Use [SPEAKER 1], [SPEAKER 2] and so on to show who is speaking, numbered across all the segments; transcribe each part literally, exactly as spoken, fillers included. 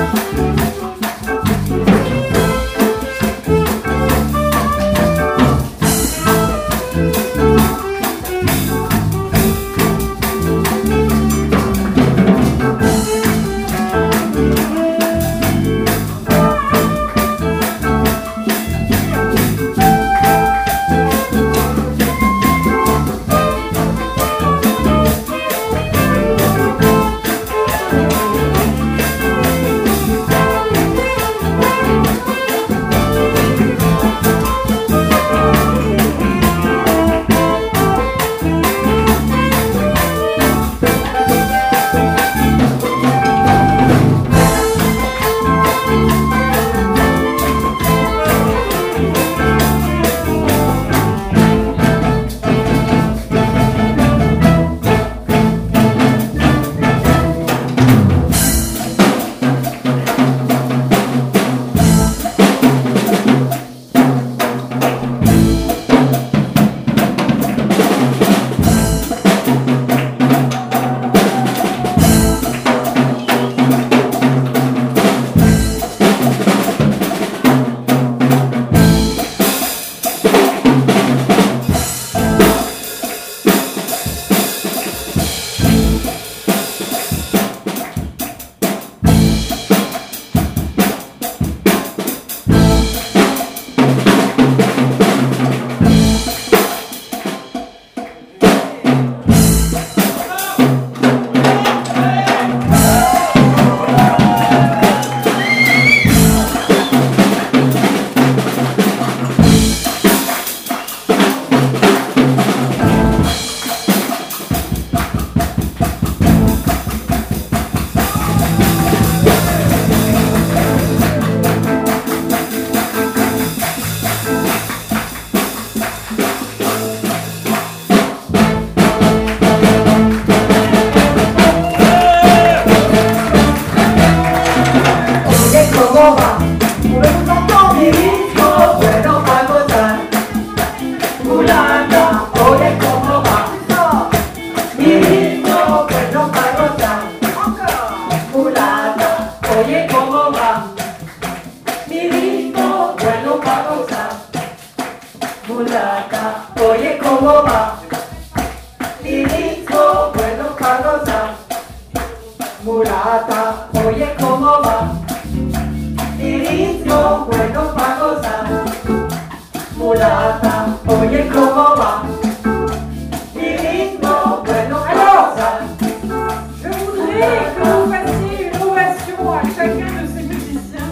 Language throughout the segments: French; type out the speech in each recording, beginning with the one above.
[SPEAKER 1] mulata, oye cómo va, y ritmo bueno pa' gozar. Mulata, oye cómo va, y ritmo bueno pa' gozar.
[SPEAKER 2] Je voudrais que vous fassiez une ovation à chacun de ces musiciens.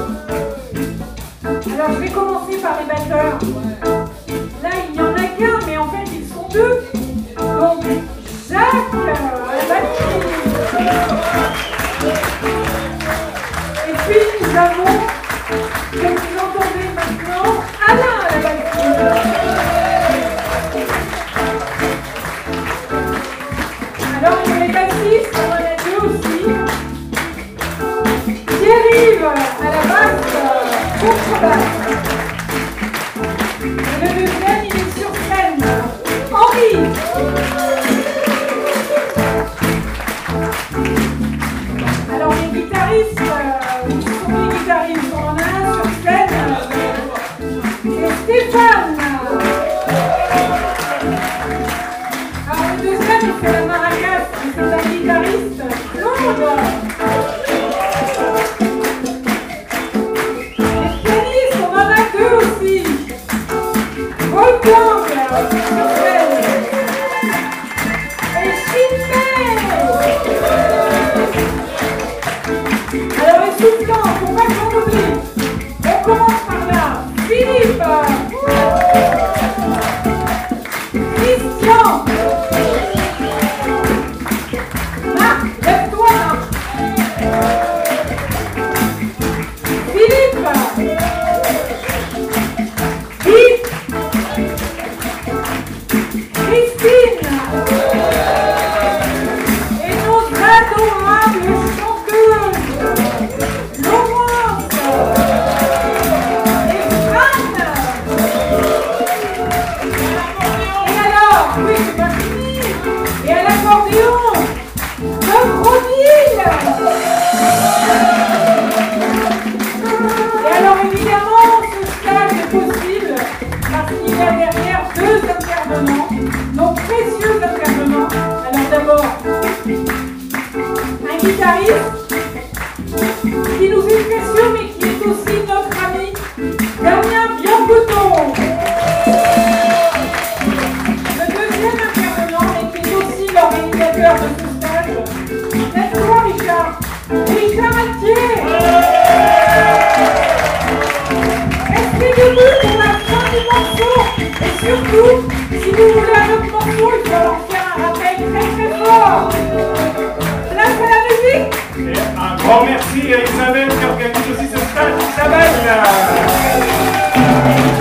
[SPEAKER 2] Alors je vais commencer par les batteurs. Là il n'y en a qu'un, mais en fait ils sont deux. Donc Jacques à la batterie. Et puis nous avons, que vous entendez maintenant, Alain à la batterie. Alors pour les bassistes, on en a deux aussi. Qui arrive à la basse, contrebasse. Et le deuxième, il est sur scène. Henri. Alors les guitaristes, euh, ils sont les guitaristes. On en a un sur scène. C'est Stéphane. Alors le deuxième, il fait la maracas. C'est un guitariste. Claude. Les pianistes, on en a deux aussi. Wolfgang sur scène. Et Chimay. Altier. Restez debout pour la fin du morceau. Et surtout, si vous voulez un autre morceau, il faut leur faire un rappel très très fort. Place à la musique.
[SPEAKER 3] Et un grand merci à Isabelle qui organise aussi ce stade. Isabelle!